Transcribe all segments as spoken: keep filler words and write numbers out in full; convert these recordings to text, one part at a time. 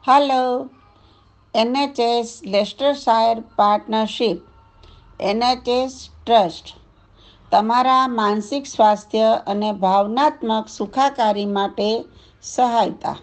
હાલો. NHS Leicestershire partnership NHS trust તમારા માનસિક સ્વાસ્થ્ય અને ભાવનાત્મક સુખાકારી માટે સહાયતા.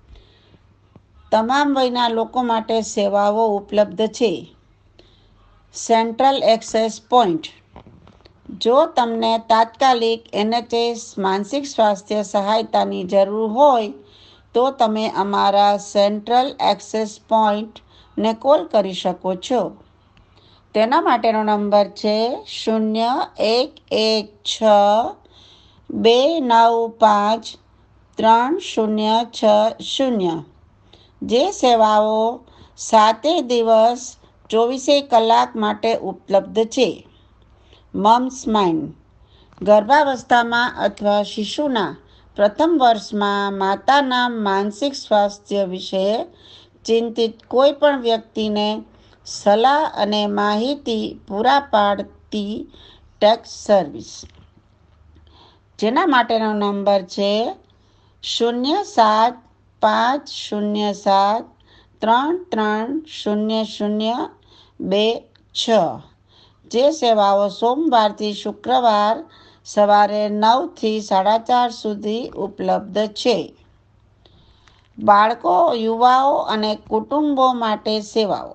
તમામ વયના લોકો માટે સેવાઓ ઉપલબ્ધ છે. Central access point. જો તમને તાત્કાલિક એનએચએસ માનસિક સ્વાસ્થ્ય સહાયતાની જરૂર હોય તો તમે અમારા સેન્ટ્રલ એક્સેસ પોઈન્ટને કોલ કરી શકો છો. તેના માટેનો નંબર છે શૂન્ય એક એક છ બે નવ પાંચ ત્રણ શૂન્ય છ શૂન્ય. જે સેવાઓ સાતે દિવસ ચોવીસે કલાક માટે ઉપલબ્ધ છે. Mums mind. ગર્ભાવસ્થામાં અથવા શિશુના પ્રથમ વર્ષમાં માતાના માનસિક સ્વાસ્થ્ય વિશે ચિંતિત કોઈ પણ વ્યક્તિને સલાહ અને માહિતી પૂરા પાડતી ટેક્સ સર્વિસ. જેના માટેનો નંબર છે શૂન્ય સાત પાંચ શૂન્ય સાત ત્રણ ત્રણ શૂન્ય શૂન્ય બે છ. જે સેવાઓ સોમવારથી શુક્રવાર સવારે નવથી સાડા ચાર સુધી ઉપલબ્ધ છે. બાળકો, યુવાઓ અને કુટુંબો માટે સેવાઓ.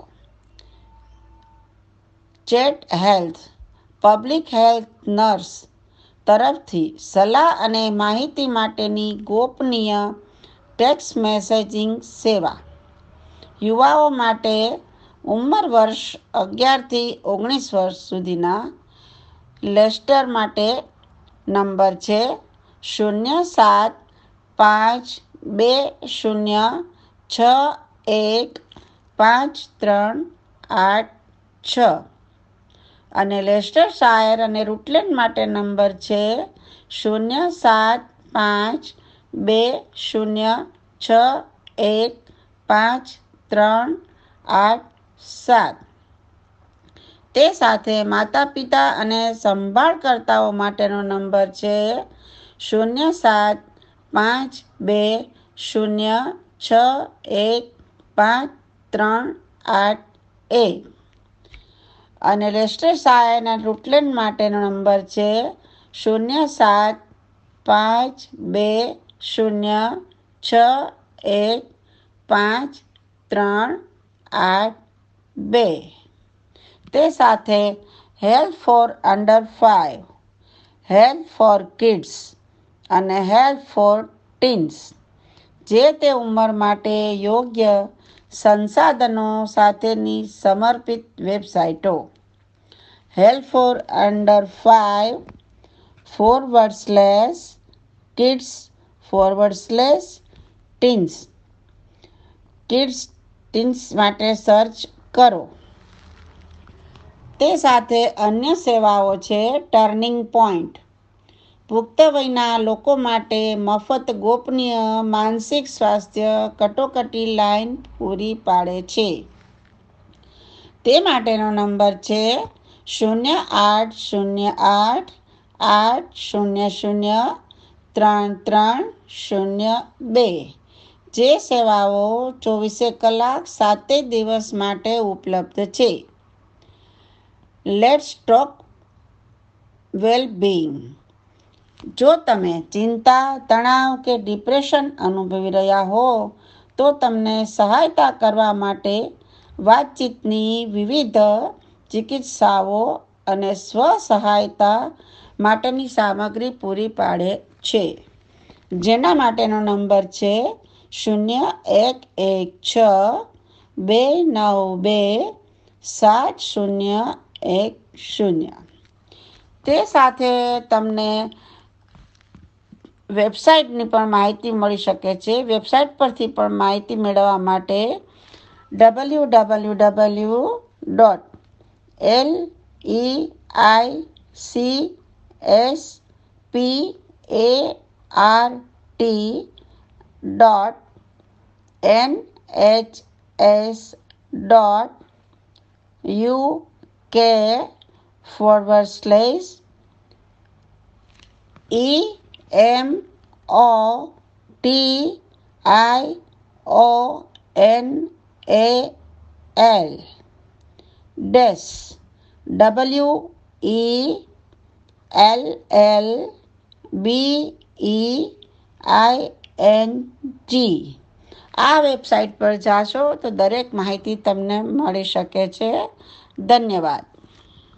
Chat health. Public health nurse તરફથી સલાહ અને માહિતી માટેની ગોપનીય ટેક્સ્ટ મેસેજિંગ સેવા. યુવાઓ માટે ઉંમર વર્ષ અગિયારથી ઓગણીસ વર્ષ સુધીના. લેસ્ટર માટે નંબર છે શૂન્ય સાત પાંચ બે શૂન્ય છ એક પાંચ ત્રણ આઠ છ. અને લેસ્ટરશાયર અને રૂટલેન્ડ માટે નંબર છે શૂન્ય સાત પાંચ બે શૂન્ય છ એક પાંચ ત્રણ આઠ સાત. તે સાથે માતા પિતા અને સંભાળકર્તાઓ માટેનો નંબર છે શૂન્ય સાત પાંચ બે શૂન્ય છ એક પાંચ ત્રણ આઠ એક. અને લેસ્ટરશાયર અને રૂટલેન્ડ માટેનો નંબર છે શૂન્ય સાત પાંચ બે શૂન્ય છ એક પાંચ ત્રણ આઠ બે. તે સાથે help for under five, help for kids અને હેલ્પ ફોર ટીન્સ. જે તે ઉંમર માટે યોગ્ય સંસાધનો સાથેની સમર્પિત વેબસાઇટો. Help for under five forward slash kids forward slash teens. Kids teens માટે સર્ચ કરો. તે સાથે અન્ય સેવાઓ છે ટર્નિંગ પોઈન્ટ. પુખ્ત વયના લોકો માટે મફત ગોપનીય માનસિક સ્વાસ્થ્ય કટોકટી લાઇન પૂરી પાડે છે. તે માટેનો નંબર છે શૂન્ય આઠ શૂન્ય આઠ આઠ શૂન્ય શૂન્ય ત્રણ ત્રણ શૂન્ય બે. જે સેવાઓ ચોવીસે કલાક સાતે દિવસ માટે ઉપલબ્ધ છે. Let's talk wellbeing. જો તમે ચિંતા, તણાવ કે ડિપ્રેશન અનુભવી રહ્યા હો તો તમને સહાયતા કરવા માટે વાતચીતની વિવિધ ચિકિત્સાઓ અને સ્વ-સહાયતા માટેની સામગ્રી પૂરી પાડે છે. જેના માટેનો નંબર છે શૂન્ય એક એક છ બે નવ બે સાત શૂન્ય એક શૂન્ય. તે સાથે તમને વેબસાઇટની પણ માહિતી મળી શકે છે. વેબસાઇટ પરથી પણ માહિતી મેળવવા માટે W W W dot L E I C S P A R T dot N H S dot U K forward slash E M O T I O N A L dash W E L L B E I N G આ website પર જાશો તો દરેક માહિતી તમને મળી શકે છે. ધન્યવાદ.